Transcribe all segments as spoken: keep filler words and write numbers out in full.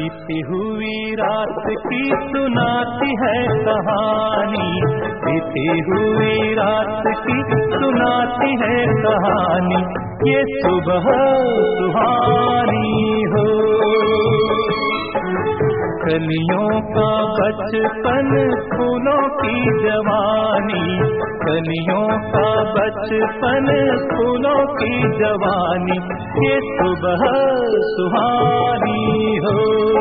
बीती हुई रात की सुनाती है कहानी, बीती हुई रात की सुनाती है कहानी, ये सुबह सुहानी हो। कलियों का बचपन फूलों की जवानी, कलियों का बचपन फूलों की जवानी, ये सुबह सुहानी हो,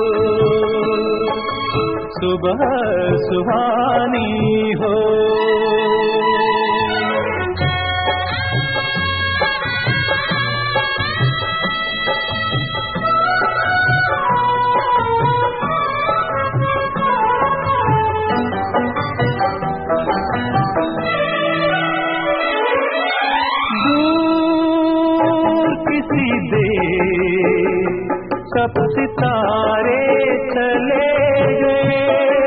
सुबह सुहानी हो। सब सितारे चले गए,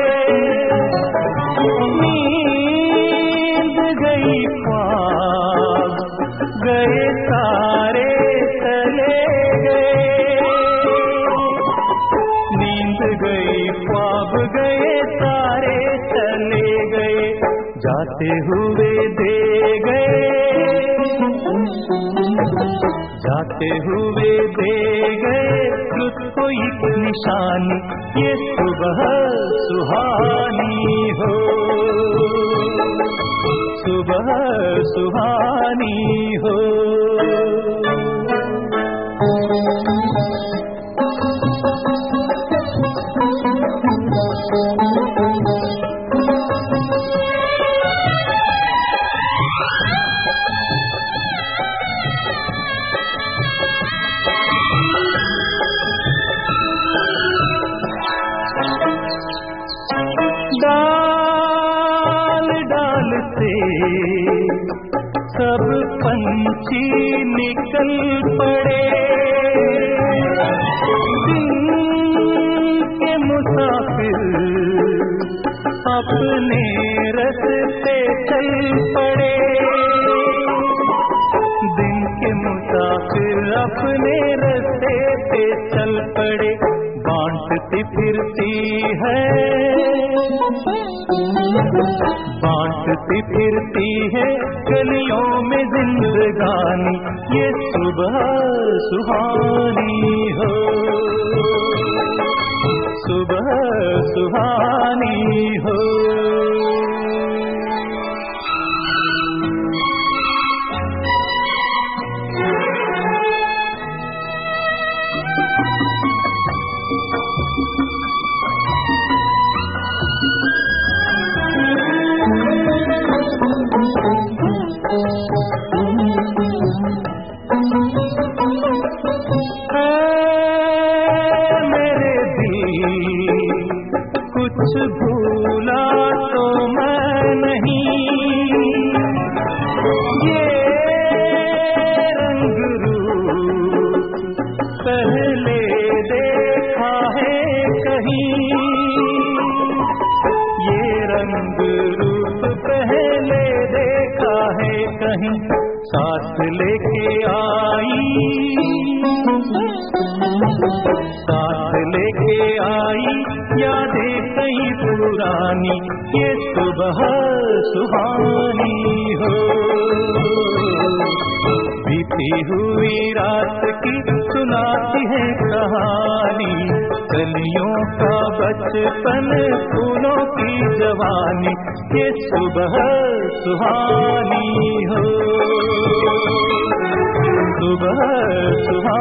नींद गई ख्वाब गए सारे चले गए, नींद गई ख्वाब गए सारे चले गए, जाते हुए दे गए, जाते हुए दे गए को एक निशानी, ये सुबह सुहानी हो, सुबह सुहानी हो। डाल डाल से सब पंछी निकल पड़े, दिन के मुसाफिर अपने रास्ते चल पड़े, दिन के मुसाफिर अपने रास्ते पे चल पड़े, बांटती फिरती है, बांटती फिरती है गलियों में जिंदगानी, ये सुबह सुहानी हो, सुबह सुहानी हो। कुछ भूला तो मैं नहीं, ये रंग रूप पहले देखा है कहीं, ये रंग रूप पहले देखा है कहीं, साथ लेके आई, साथ लेके आई यादें कई पुरानी, ये सुबह सुहानी हो। बीती हुई रात की सुनाती है कहानी, कलियों का बचपन फूलों की जवानी, ये सुबह सुहानी हो, सुबह सुहानी।